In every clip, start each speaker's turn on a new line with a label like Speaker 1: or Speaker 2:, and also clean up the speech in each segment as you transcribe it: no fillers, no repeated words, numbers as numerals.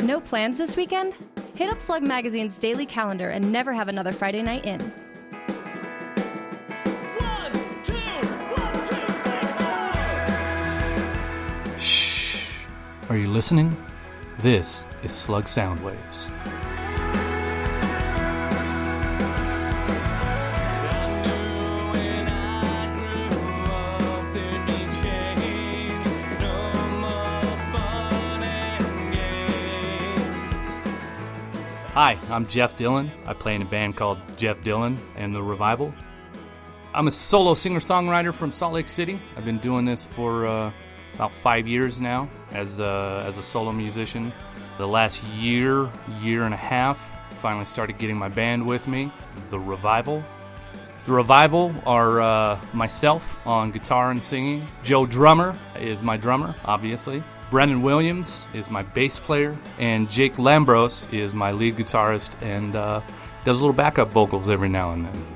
Speaker 1: No plans this weekend? Hit up Slug Magazine's daily calendar and never have another Friday night in.
Speaker 2: 1, 2, 1, 2, 3, 4.
Speaker 3: Shh. Are you listening? This is Slug Soundwaves. Hi, I'm Jeff Dillon. I play in a band called Jeff Dillon and the Revival. I'm a solo singer-songwriter from Salt Lake City. I've been doing this for about 5 years now as a solo musician. The last year and a half, finally started getting my band with me, The Revival. The Revival are myself on guitar and singing. Joe Drummer is my drummer, obviously. Brendan Williams is my bass player, and Jake Lambros is my lead guitarist and does little backup vocals every now and then.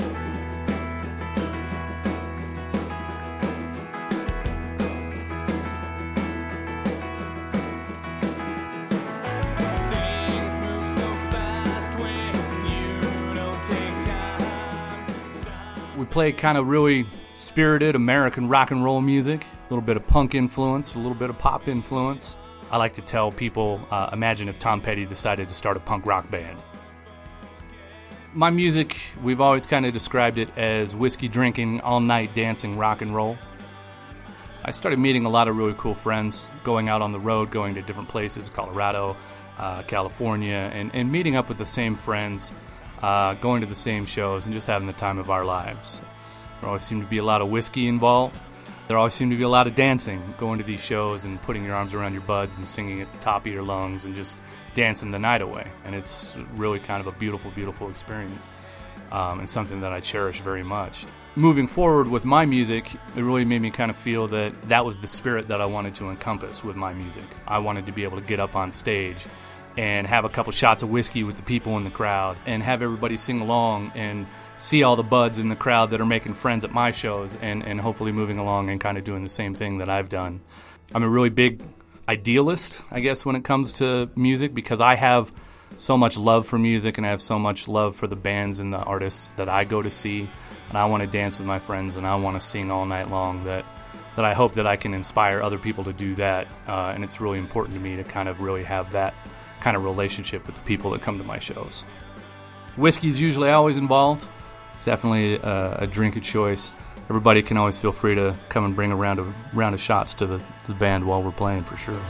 Speaker 3: We play kind of really spirited American rock and roll music, a little bit of punk influence, a little bit of pop influence. I like to tell people, imagine if Tom Petty decided to start a punk rock band. My music, we've always kind of described it as whiskey drinking, all night dancing rock and roll. I started meeting a lot of really cool friends, going out on the road, going to different places, Colorado, California, and meeting up with the same friends, going to the same shows, and just having the time of our lives. There always seemed to be a lot of whiskey involved. There always seemed to be a lot of dancing, going to these shows and putting your arms around your buds and singing at the top of your lungs and just dancing the night away. And it's really kind of a beautiful, beautiful experience, and something that I cherish very much. Moving forward with my music, it really made me kind of feel that that was the spirit that I wanted to encompass with my music. I wanted to be able to get up on stage and have a couple shots of whiskey with the people in the crowd and have everybody sing along and see all the buds in the crowd that are making friends at my shows and hopefully moving along and kind of doing the same thing that I've done. I'm a really big idealist, I guess, when it comes to music because I have so much love for music and I have so much love for the bands and the artists that I go to see, and I want to dance with my friends and I want to sing all night long, that I hope that I can inspire other people to do that, and it's really important to me to kind of really have that kind of relationship with the people that come to my shows. Whiskey's usually always involved. It's definitely a drink of choice. Everybody can always feel free to come and bring a round of shots to the band while we're playing, for sure.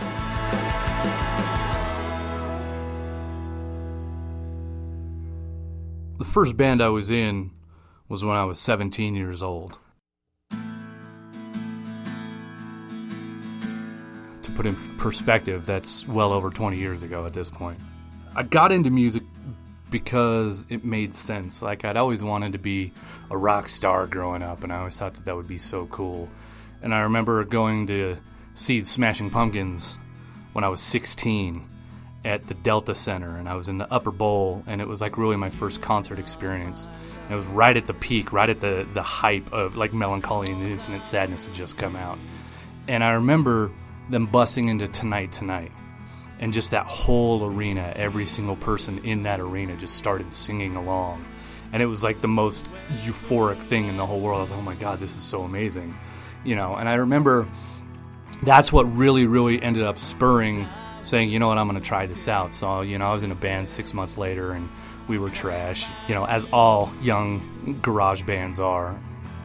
Speaker 3: The first band I was in was when I was 17 years old. To put in perspective, that's well over 20 years ago at this point. I got into music because it made sense. Like, I'd always wanted to be a rock star growing up, and I always thought that would be so cool. And I remember going to see Smashing Pumpkins when I was 16 at the Delta Center, and I was in the Upper Bowl, and it was like really my first concert experience. And it was right at the peak, right at the hype of like Melancholy and Infinite Sadness had just come out. And I remember them busting into Tonight Tonight. And just that whole arena, every single person in that arena just started singing along. And it was like the most euphoric thing in the whole world. I was like, oh my God, this is so amazing. You know, and I remember that's what really, really ended up spurring saying, you know what, I'm going to try this out. So, you know, I was in a band 6 months later and we were trash, you know, as all young garage bands are.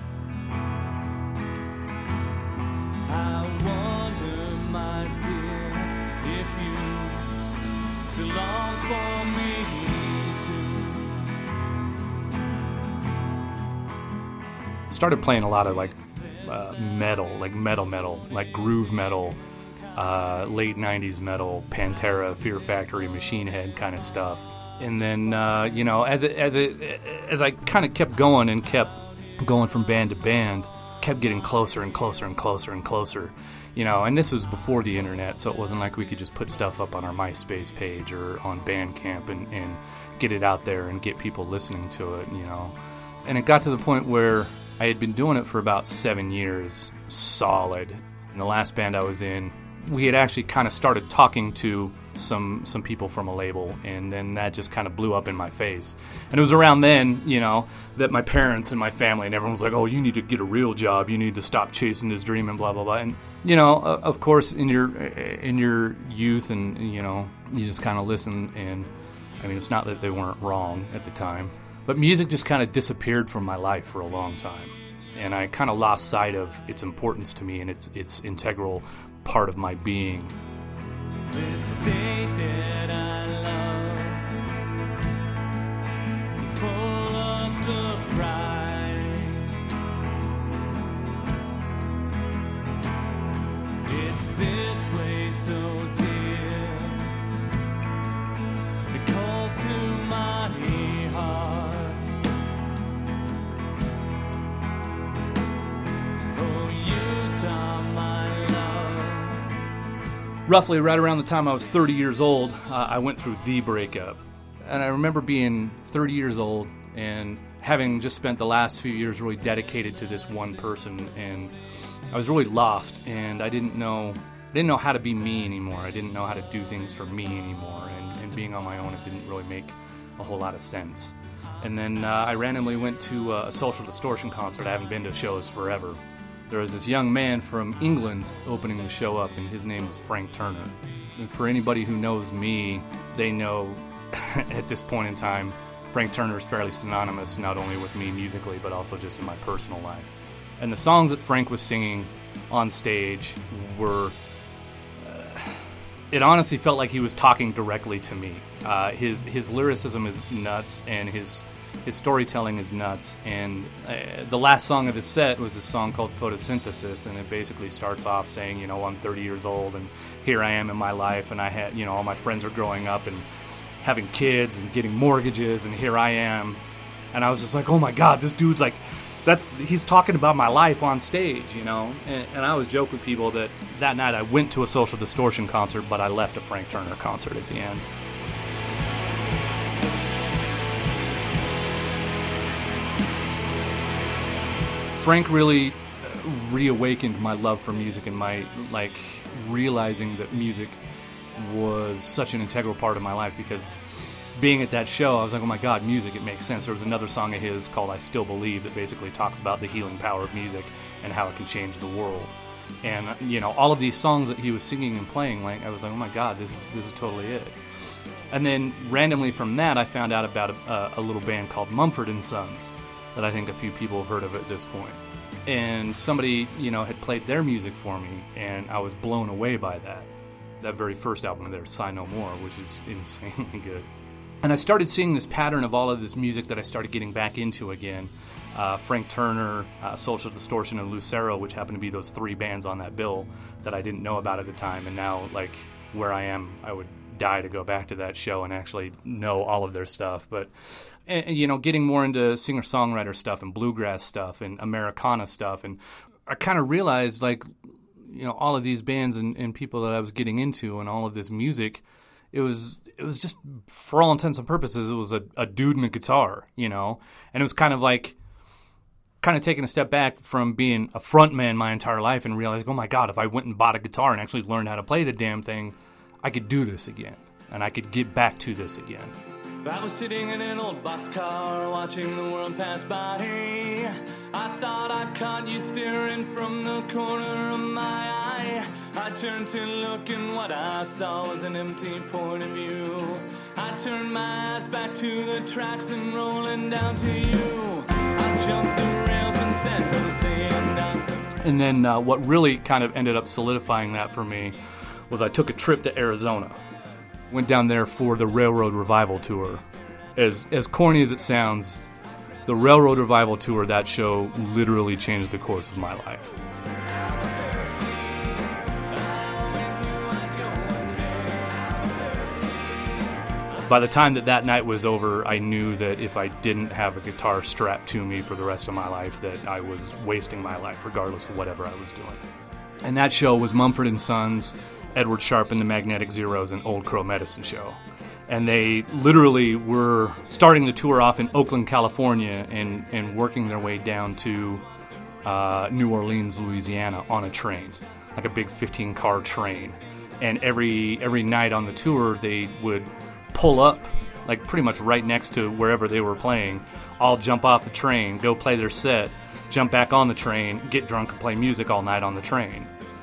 Speaker 3: Started playing a lot of like metal, like metal, like groove metal, late 90s metal, Pantera, Fear Factory, Machine Head kind of stuff. And then you know, as I kind of kept going and kept going from band to band, kept getting closer and closer and closer and closer. You know, and this was before the internet, so it wasn't like we could just put stuff up on our MySpace page or on Bandcamp and get it out there and get people listening to it, you know. And it got to the point where I had been doing it for about 7 years, solid. And the last band I was in, we had actually kind of started talking to some people from a label, and then that just kind of blew up in my face. And it was around then, that my parents and my family and everyone was like, oh, you need to get a real job, you need to stop chasing this dream and blah blah blah. And of course in your youth, and you just kind of listen, and I mean, it's not that they weren't wrong at the time, but music just kind of disappeared from my life for a long time, and I kind of lost sight of its importance to me and its integral part of my being.
Speaker 2: This state that I love is full of surprise. It's this place so dear, it calls to my heart. Oh, Utah, my love.
Speaker 3: Roughly right around the time I was 30 years old, I went through the breakup. And I remember being 30 years old and having just spent the last few years really dedicated to this one person, and I was really lost, and I didn't know how to be me anymore. I didn't know how to do things for me anymore, and being on my own, it didn't really make a whole lot of sense. And then I randomly went to a Social Distortion concert. I haven't been to shows forever. There was this young man from England opening the show up, and his name was Frank Turner. And for anybody who knows me, they know at this point in time, Frank Turner is fairly synonymous not only with me musically, but also just in my personal life. And the songs that Frank was singing on stage were... it honestly felt like he was talking directly to me. His lyricism is nuts, and his storytelling is nuts, and the last song of his set was a song called Photosynthesis, and it basically starts off saying, I'm 30 years old, and here I am in my life, and I had, all my friends are growing up and having kids and getting mortgages, and here I am. And I was just like, oh my God, this dude's like, he's talking about my life on stage, and I always joke with people that night I went to a Social Distortion concert, but I left a Frank Turner concert at the end. Frank really reawakened my love for music and my realizing that music was such an integral part of my life, because being at that show, I was like, oh my God, music, it makes sense. There was another song of his called I Still Believe that basically talks about the healing power of music and how it can change the world. And, all of these songs that he was singing and playing, I was like, oh my God, this is totally it. And then randomly from that, I found out about a little band called Mumford & Sons that I think a few people have heard of at this point. And somebody, had played their music for me, and I was blown away by that. That very first album of theirs, Sigh No More, which is insanely good. And I started seeing this pattern of all of this music that I started getting back into again. Frank Turner, Social Distortion, and Lucero, which happened to be those three bands on that bill that I didn't know about at the time. And now, where I am, I would die to go back to that show and actually know all of their stuff. But, getting more into singer-songwriter stuff and bluegrass stuff and Americana stuff. And I kind of realized, all of these bands and people that I was getting into and all of this music, it was just, for all intents and purposes, it was a dude and a guitar, and it was kind of taking a step back from being a frontman my entire life and realizing, oh my God, if I went and bought a guitar and actually learned how to play the damn thing, I could do this again, and I could get back to this again.
Speaker 2: I was sitting in an old boxcar watching the world pass by. I thought I'd caught you staring from the corner of my eye. I turned to look, and what I saw was an empty point of view. I turned my eyes back to the tracks and rolling down to you. I jumped the rails and said,
Speaker 3: and then what really kind of ended up solidifying that for me was I took a trip to Arizona. Went down there for the Railroad Revival Tour. As corny as it sounds, the Railroad Revival Tour, that show literally changed the course of my life. By the time that night was over, I knew that if I didn't have a guitar strapped to me for the rest of my life, that I was wasting my life regardless of whatever I was doing. And that show was Mumford & Sons, Edward Sharpe and the Magnetic Zeros, and Old Crow Medicine Show. And they literally were starting the tour off in Oakland, California, and working their way down to New Orleans, Louisiana on a train, like a big 15-car train. And every night on the tour, they would pull up, like pretty much right next to wherever they were playing, all jump off the train, go play their set, jump back on the train, get drunk and play music all night on the train.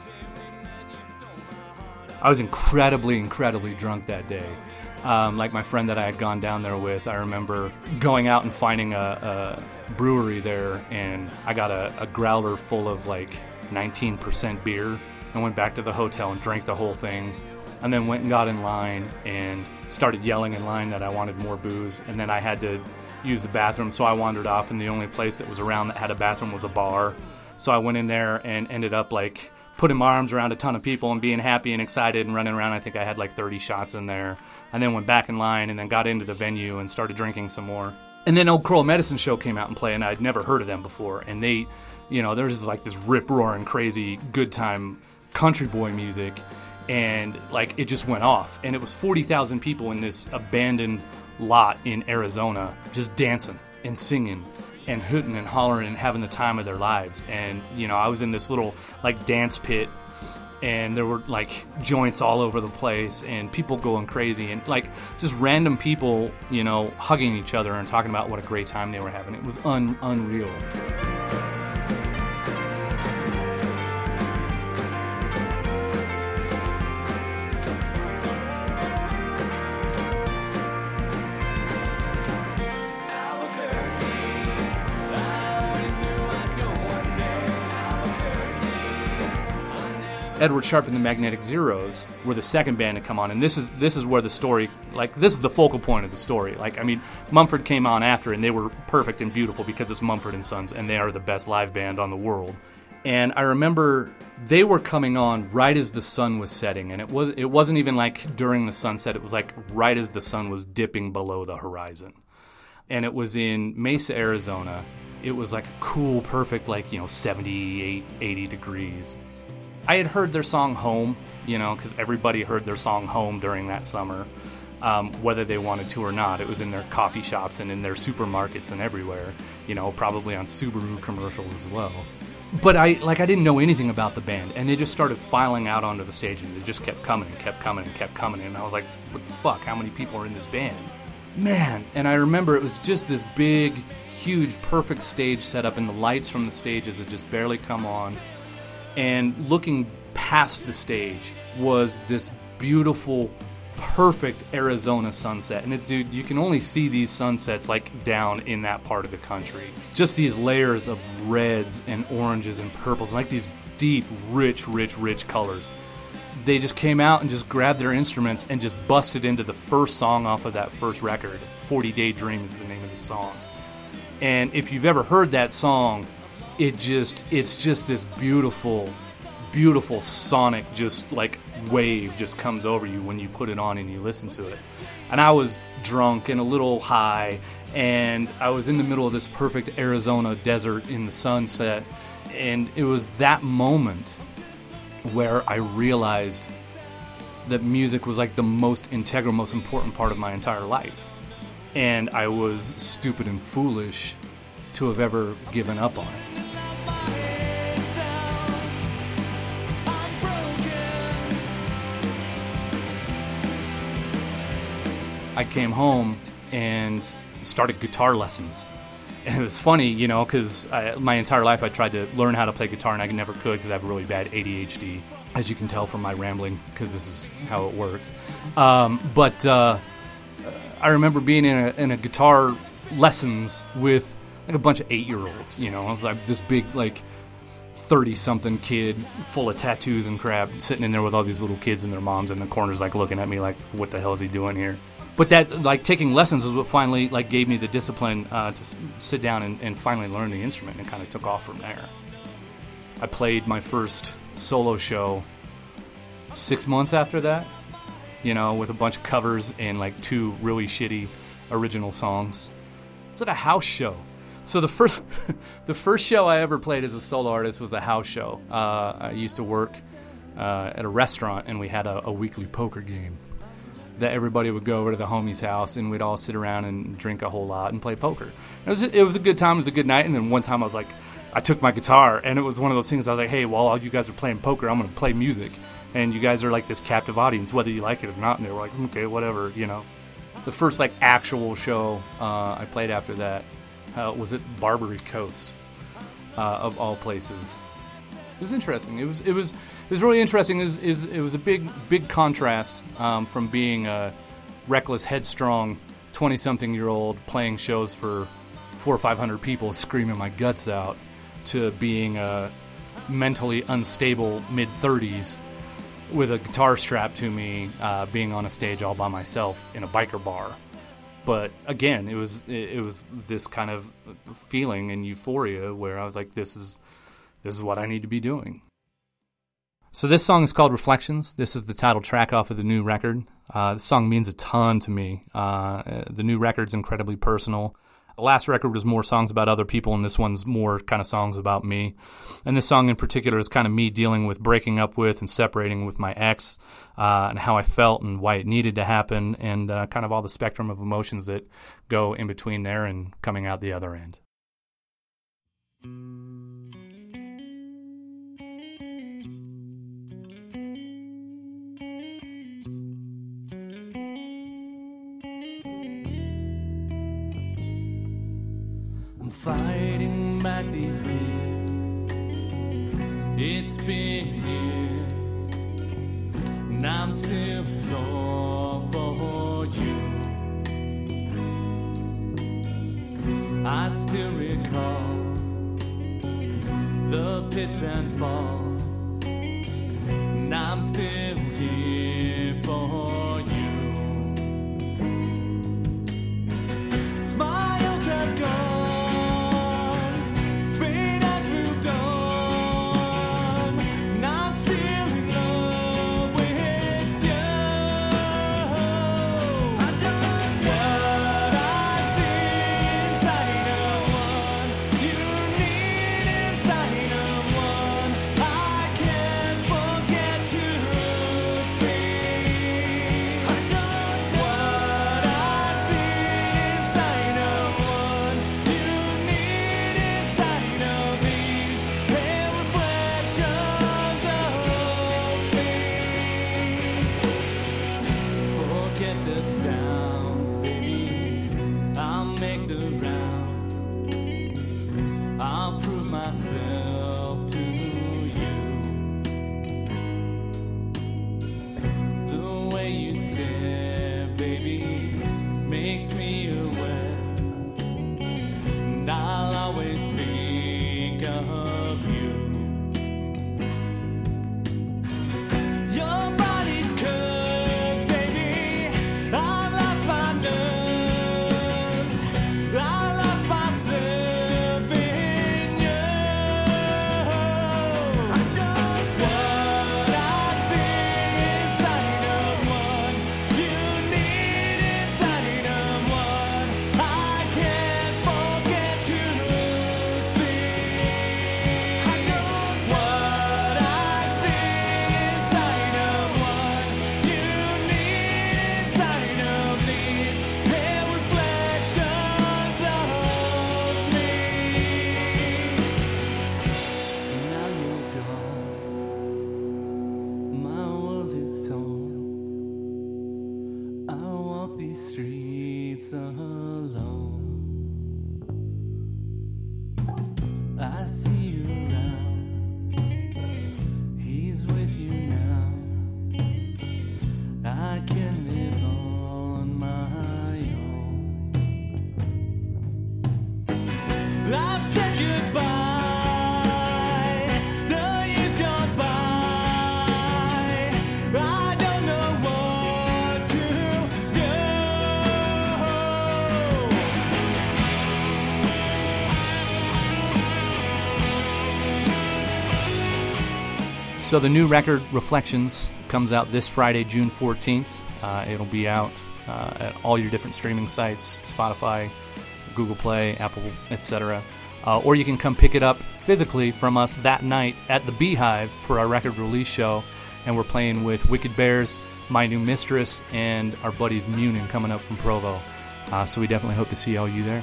Speaker 3: I was incredibly drunk that day. Like my friend that I had gone down there with, I remember going out and finding a brewery there, and I got a growler full of like 19% beer and went back to the hotel and drank the whole thing, and then went and got in line and started yelling in line that I wanted more booze, and then I had to use the bathroom, so I wandered off, and the only place that was around that had a bathroom was a bar. So I went in there and ended up like putting my arms around a ton of people and being happy and excited and running around. I think I had like 30 shots in there, and then went back in line and then got into the venue and started drinking some more. And then Old Coral Medicine Show came out and played, and I'd never heard of them before. And they, you know, there's like this rip-roaring, crazy, good time country boy music, and like it just went off. And it was 40,000 people in this abandoned lot in Arizona just dancing and singing and hooting and hollering and having the time of their lives. And, you know, I was in this little like dance pit, and there were like joints all over the place and people going crazy and like just random people, you know, hugging each other and talking about what a great time they were having. It was unreal. Edward Sharpe and the Magnetic Zeros were the second band to come on, and this is where the story, like, this is the focal point of the story. Like, I mean, Mumford came on after, and they were perfect and beautiful because it's Mumford & Sons, and they are the best live band on the world. And I remember they were coming on right as the sun was setting, and it wasn't even like during the sunset. It was like right as the sun was dipping below the horizon. And it was in Mesa, Arizona. It was like a cool, perfect, like, you know, 78, 80 degrees. I had heard their song Home, you know, because everybody heard their song Home during that summer, whether they wanted to or not. It was in their coffee shops and in their supermarkets and everywhere, you know, probably on Subaru commercials as well. But I didn't know anything about the band, and they just started filing out onto the stage, and they just kept coming and kept coming and kept coming, and I was like, what the fuck, how many people are in this band? Man, and I remember it was just this big, huge, perfect stage set up, and the lights from the stages had just barely come on. And looking past the stage was this beautiful, perfect Arizona sunset. And it's, dude, you can only see these sunsets like down in that part of the country. Just these layers of reds and oranges and purples, like these deep, rich colors. They just came out and just grabbed their instruments and just busted into the first song off of that first record. 40 Day Dream is the name of the song. And if you've ever heard that song, it's just this beautiful sonic, just like wave just comes over you when you put it on and you listen to it. And I was drunk and a little high, and I was in the middle of this perfect Arizona desert in the sunset, and it was that moment where I realized that music was like the most integral, most important part of my entire life. And I was stupid and foolish to have ever given up on it. I came home and started guitar lessons. And it was funny, you know, because my entire life I tried to learn how to play guitar, and I never could because I have really bad ADHD, as you can tell from my rambling, because this is how it works. But I remember being in a guitar lessons with like a bunch of 8-year-olds, you know. I was like this big, like, 30-something kid full of tattoos and crap, sitting in there with all these little kids and their moms in the corners, like, looking at me like, what the hell is he doing here? But that's, like, taking lessons is what finally, like, gave me the discipline to sit down and finally learn the instrument, and it kind of took off from there. I played my first solo show 6 months after that, you know, with a bunch of covers and, like, 2 really shitty original songs. It was at a house show. So the first show I ever played as a solo artist was the house show. I used to work at a restaurant, and we had a weekly poker game that everybody would go over to the homie's house, and we'd all sit around and drink a whole lot and play poker. It was a good time. It was a good night. And then one time I took my guitar, and it was one of those things. I was like, hey, while all you guys are playing poker, I'm going to play music. and you guys are like this captive audience, whether you like it or not. And they were like, okay, whatever, you know. The first like actual show I played after that was at Barbary Coast, of all places. It was interesting. It was really interesting. It was a big contrast from being a reckless, headstrong 20-something-year-old playing shows for 400 or 500 people, screaming my guts out, to being a mentally unstable mid-30s with a guitar strapped to me, being on a stage all by myself in a biker bar. But again, it was this kind of feeling and euphoria where I was like, this is what I need to be doing. So this song is called Reflections. This is the title track off of the new record. This song means a ton to me. The new record's incredibly personal. The last record was more songs about other people, and this one's more kind of songs about me. And this song in particular is kind of me dealing with breaking up with and separating with my ex, and how I felt and why it needed to happen, and kind of all the spectrum of emotions that go in between there and coming out the other end.
Speaker 2: I'm fighting back these tears. It's been years, and I'm still sore for you. I still recall the pits and falls, and I'm still here for you. Smiles have gone.
Speaker 3: So the new record, Reflections, comes out this Friday, June 14th. It'll be out at all your different streaming sites, Spotify, Google Play, Apple, etc. Or you can come pick it up physically from us that night at the Beehive for our record release show. And we're playing with Wicked Bears, My New Mistress, and our buddies Munin coming up from Provo. So we definitely hope to see all you there.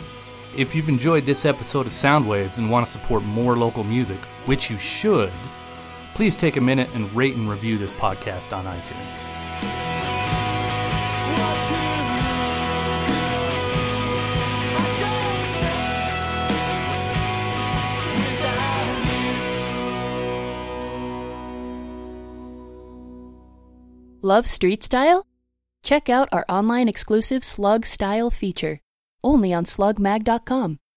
Speaker 3: If you've enjoyed this episode of Soundwaves and want to support more local music, which you should, please take a minute and rate and review this podcast on iTunes.
Speaker 4: Love street style? Check out our online exclusive Slug Style feature, only on slugmag.com.